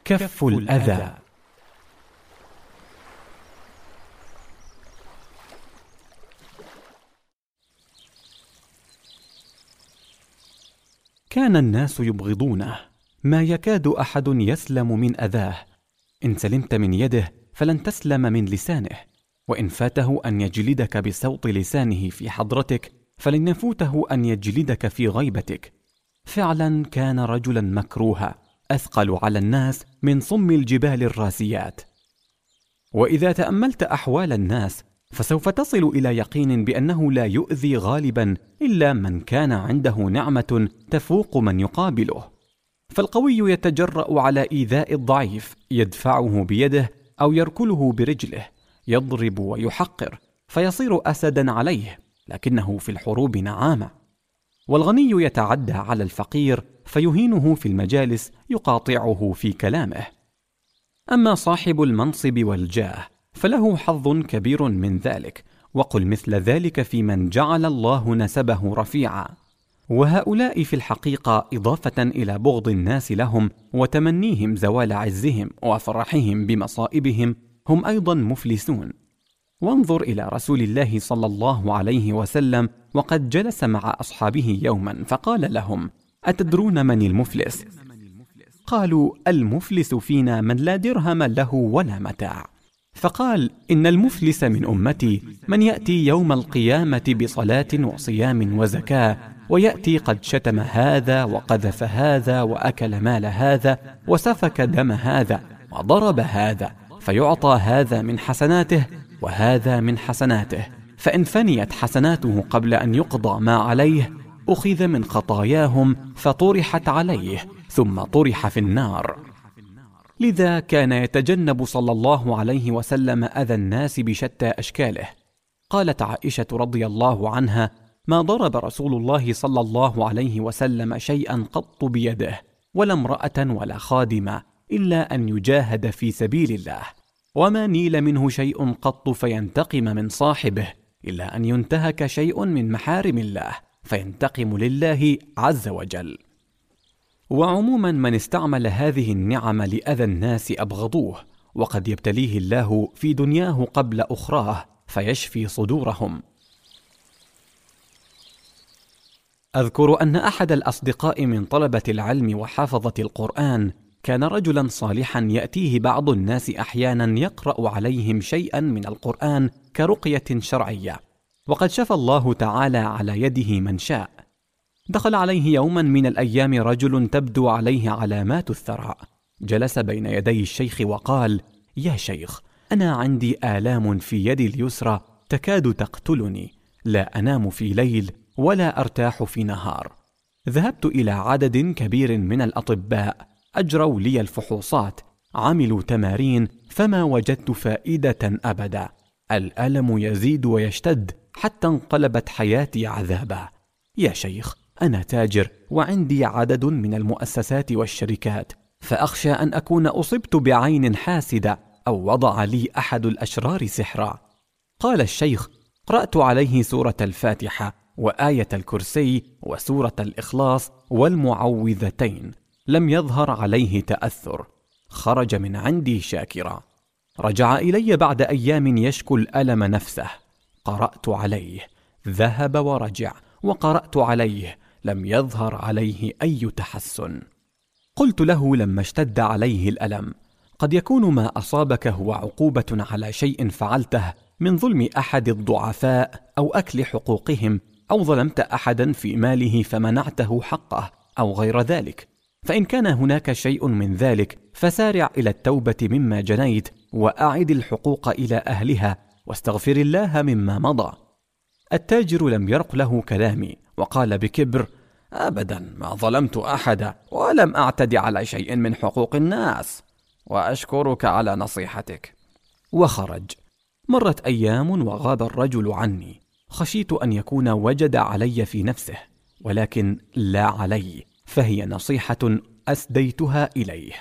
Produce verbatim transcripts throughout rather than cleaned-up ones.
كف الأذى. كان الناس يبغضونه، ما يكاد أحد يسلم من أذاه. إن سلمت من يده فلن تسلم من لسانه، وإن فاته أن يجلدك بصوت لسانه في حضرتك فلن يفوته أن يجلدك في غيبتك. فعلا كان رجلا مكروها، أثقل على الناس من صم الجبال الراسيات. وإذا تأملت أحوال الناس فسوف تصل إلى يقين بأنه لا يؤذي غالبا إلا من كان عنده نعمة تفوق من يقابله. فالقوي يتجرأ على إيذاء الضعيف، يدفعه بيده أو يركله برجله، يضرب ويحقر فيصير أسدا عليه، لكنه في الحروب نعامة. والغني يتعدى على الفقير فيهينه في المجالس، يقاطعه في كلامه. أما صاحب المنصب والجاه فله حظ كبير من ذلك، وقل مثل ذلك في من جعل الله نسبه رفيعا. وهؤلاء في الحقيقة إضافة إلى بغض الناس لهم وتمنيهم زوال عزهم وفرحهم بمصائبهم هم أيضا مفلسون. وانظر إلى رسول الله صلى الله عليه وسلم وقد جلس مع أصحابه يوما فقال لهم: أتدرون من المفلس؟ قالوا: المفلس فينا من لا درهم له ولا متاع. فقال: إن المفلس من أمتي من يأتي يوم القيامة بصلاة وصيام وزكاة، ويأتي قد شتم هذا وقذف هذا وأكل مال هذا وسفك دم هذا وضرب هذا، فيعطى هذا من حسناته وهذا من حسناته، فإن فنيت حسناته قبل أن يقضى ما عليه أخذ من خطاياهم فطرحت عليه ثم طرح في النار. لذا كان يتجنب صلى الله عليه وسلم أذى الناس بشتى أشكاله. قالت عائشة رضي الله عنها: ما ضرب رسول الله صلى الله عليه وسلم شيئا قط بيده، ولا امرأة ولا خادمة، إلا أن يجاهد في سبيل الله، وما نيل منه شيء قط فينتقم من صاحبه، إلا أن ينتهك شيء من محارم الله فينتقم لله عز وجل. وعموما من استعمل هذه النعم لأذى الناس أبغضوه، وقد يبتليه الله في دنياه قبل أخراه فيشفي صدورهم. أذكر أن أحد الأصدقاء من طلبة العلم وحافظة القرآن كان رجلا صالحا يأتيه بعض الناس أحيانا يقرأ عليهم شيئا من القرآن كرقية شرعية، وقد شفى الله تعالى على يده من شاء. دخل عليه يوما من الأيام رجل تبدو عليه علامات الثراء، جلس بين يدي الشيخ وقال: يا شيخ، أنا عندي آلام في يدي اليسرى تكاد تقتلني، لا أنام في ليل ولا أرتاح في نهار. ذهبت إلى عدد كبير من الأطباء، أجروا لي الفحوصات، عملوا تمارين، فما وجدت فائدة أبدا. الألم يزيد ويشتد حتى انقلبت حياتي عذابا. يا شيخ، أنا تاجر وعندي عدد من المؤسسات والشركات، فأخشى أن أكون أصبت بعين حاسدة أو وضع لي أحد الأشرار سحرا. قال الشيخ: قرأت عليه سورة الفاتحة وآية الكرسي وسورة الإخلاص والمعوذتين، لم يظهر عليه تأثر، خرج من عندي شاكرا. رجع إلي بعد أيام يشكو الألم نفسه، قرأت عليه، ذهب ورجع، وقرأت عليه، لم يظهر عليه أي تحسن. قلت له لما اشتد عليه الألم: قد يكون ما أصابك هو عقوبة على شيء فعلته من ظلم أحد الضعفاء أو أكل حقوقهم، أو ظلمت أحدا في ماله فمنعته حقه، أو غير ذلك. فإن كان هناك شيء من ذلك فسارع إلى التوبة مما جنيت، وأعد الحقوق إلى أهلها، واستغفر الله مما مضى. التاجر لم يرق له كلامي، وقال بكبر: أبدا ما ظلمت أحدا، ولم أعتدي على شيء من حقوق الناس، وأشكرك على نصيحتك. وخرج. مرت أيام وغاب الرجل عني، خشيت أن يكون وجد علي في نفسه، ولكن لا علي، فهي نصيحة أسديتها إليه.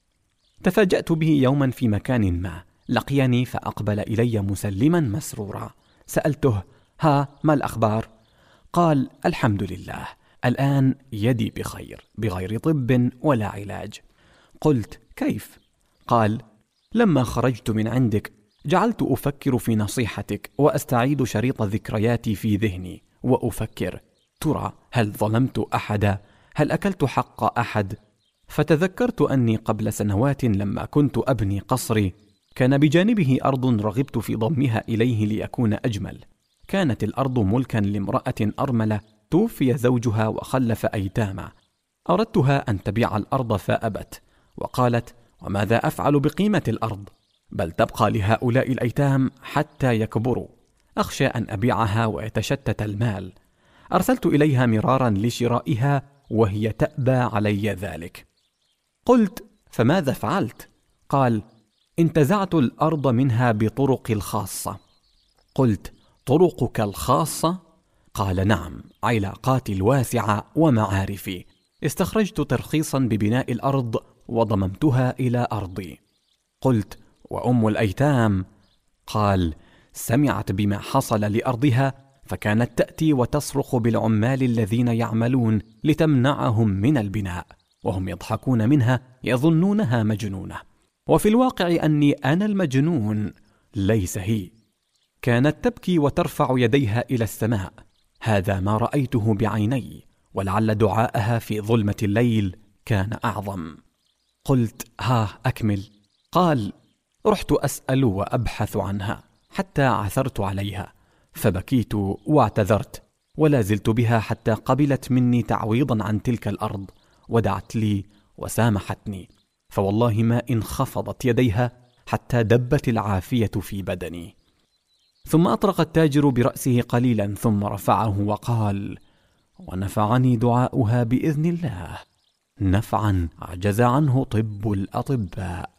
تفاجأت به يوما في مكان ما، لقيني فأقبل إلي مسلما مسرورا. سألته: ها، ما الأخبار؟ قال: الحمد لله، الآن يدي بخير، بغير طب ولا علاج. قلت: كيف؟ قال: لما خرجت من عندك جعلت أفكر في نصيحتك وأستعيد شريط ذكرياتي في ذهني وأفكر: ترى هل ظلمت أحدا؟ هل أكلت حق أحد؟ فتذكرت أني قبل سنوات لما كنت أبني قصري كان بجانبه أرض رغبت في ضمها إليه ليكون أجمل. كانت الأرض ملكا لامرأة أرملة توفي زوجها وخلف أيتاما. أردتها أن تبيع الأرض فأبت، وقالت: وماذا أفعل بقيمة الأرض؟ بل تبقى لهؤلاء الأيتام حتى يكبروا. أخشى أن أبيعها ويتشتت المال. أرسلت إليها مرارا لشرائها وهي تأبى علي ذلك. قلت: فماذا فعلت؟ قال: انتزعت الأرض منها بطرق الخاصة. قلت: طرقك الخاصة؟ قال: نعم، علاقاتي الواسعة ومعارفي. استخرجت ترخيصا ببناء الأرض وضممتها إلى أرضي. قلت: وأم الأيتام؟ قال: سمعت بما حصل لأرضها فكانت تأتي وتصرخ بالعمال الذين يعملون لتمنعهم من البناء، وهم يضحكون منها يظنونها مجنونة، وفي الواقع أني أنا المجنون ليس هي. كانت تبكي وترفع يديها إلى السماء. هذا ما رأيته بعيني، ولعل دعاءها في ظلمة الليل كان أعظم. قلت: ها أكمل. قال: رحت أسأل وأبحث عنها حتى عثرت عليها، فبكيت واعتذرت، ولا زلت بها حتى قبلت مني تعويضا عن تلك الأرض، ودعت لي وسامحتني، فوالله ما انخفضت يديها حتى دبت العافية في بدني. ثم أطرق التاجر برأسه قليلا ثم رفعه وقال: ونفعني دعاؤها بإذن الله نفعا عجز عنه طب الأطباء.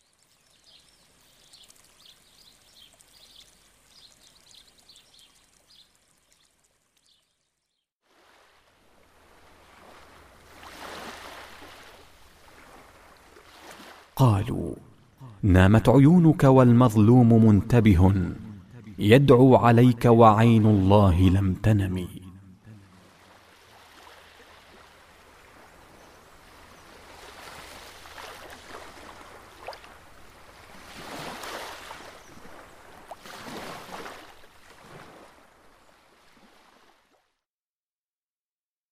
قالوا: نامت عيونك والمظلوم منتبه، يدعو عليك وعين الله لم تنم.